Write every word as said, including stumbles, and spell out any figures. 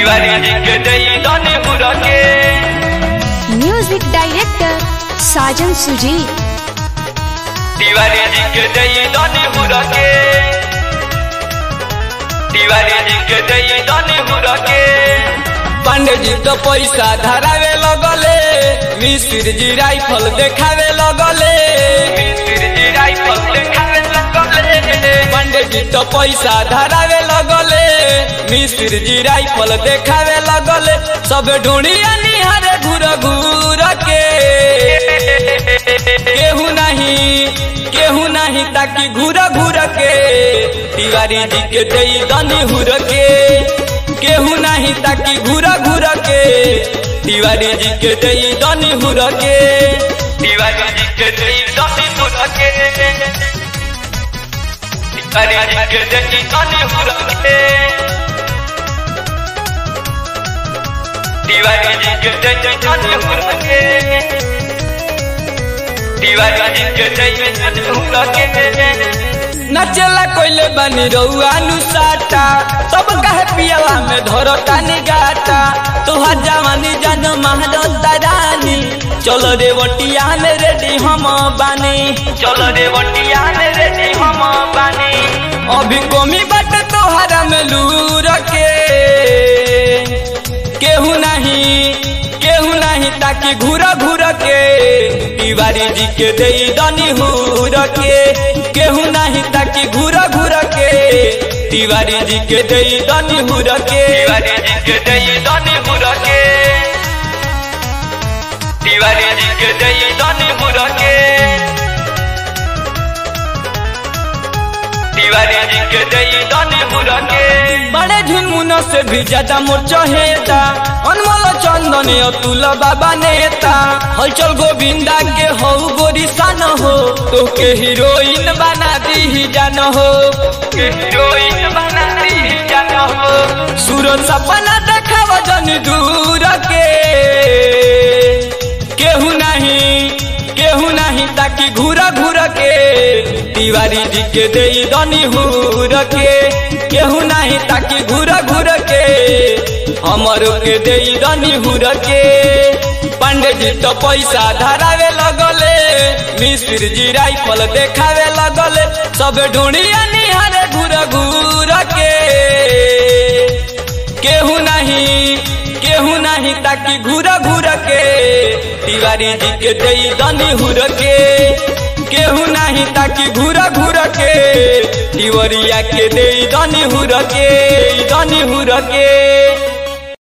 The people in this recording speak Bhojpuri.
तिवारी जी के दई दाने हुरा के। Music director Sajan Sujeet. तिवारी जी के दई दाने हुरा के। तिवारी जी के दई दाने हुरा के। पांडे जी तो पैसा धरावे लगले, मिस्र जी राइफल देखावे लगले। मिस्र जी राइफल देखावे लगले। पांडे जी तो पैसा धरावे लगले, मिस्र जी राइफल देखावे लगले। सब ढूंढिया निहारे घूर घूर के, केहू नहीं केहू नहीं ताकि घूर घूर के। तिवारी जी के दई दानी हुर के, केहू नहीं ताकि घूर घूर के। तिवारी जी के दई दानी हुर के। तिवारी जी के दई दाने हुरा के। तिवारी जी के दई दाने हुरा के। तिवारी जी के दई दाने हुरा के। तिवारी जी के दई दाने हुरा के। नचला कोइले बनी रउआ नुसाटा, सब कहे पियला में धरता निगाटा। तोहार जवानी जान महारता रानी, चलो रे वटिया में रेडी हम बानी। चलो रे वटिया में रेडी हम बानी। अभी कमी बट तोहरा में लूर के, केहू नहीं केहू नहीं ताकि घूर घूर के। तिवारी जी के दई दानी हुर के, केहू नहीं ताकि घूर घूर के। तिवारी जी के दई दानी हुर के। तिवारी जी के दई दाने हुरा के। तिवारी जी के दई दाने हुरा के। तिवारी जी के दई दाने हुरा के। बड़े झुनमुन से भी ज्यादा मोर चहेता, अनमोल चंदन अतुल बाबा नेता। हलचल गोविंदा के हो गोरी सान हो, तो के हीरोइन बना दी जान हो। के हीरोइन बना दी जान हो। सूरज सपना देखाव जन दूर के, केहू नहीं केहू नहीं ताकि घूर घूर के। तिवारी जी के दई दानी हुर के, केहू नहीं ताकि घूर घूर के। हमरो के दई दानी हुर के। पांडे जी तो पैसा धरावे लगले, मिस्र जी राइफल देखावे लगले। सब ढूंढिया निहारे घूर घूर के, केहू नहीं केहू नहीं ताकि घूर घूर के। तिवारी जी के दई दानी हुर के, केहू नहीं ताकि घूर घूर के। तिवरिया के दई दानी हुर के, दानी हुर के।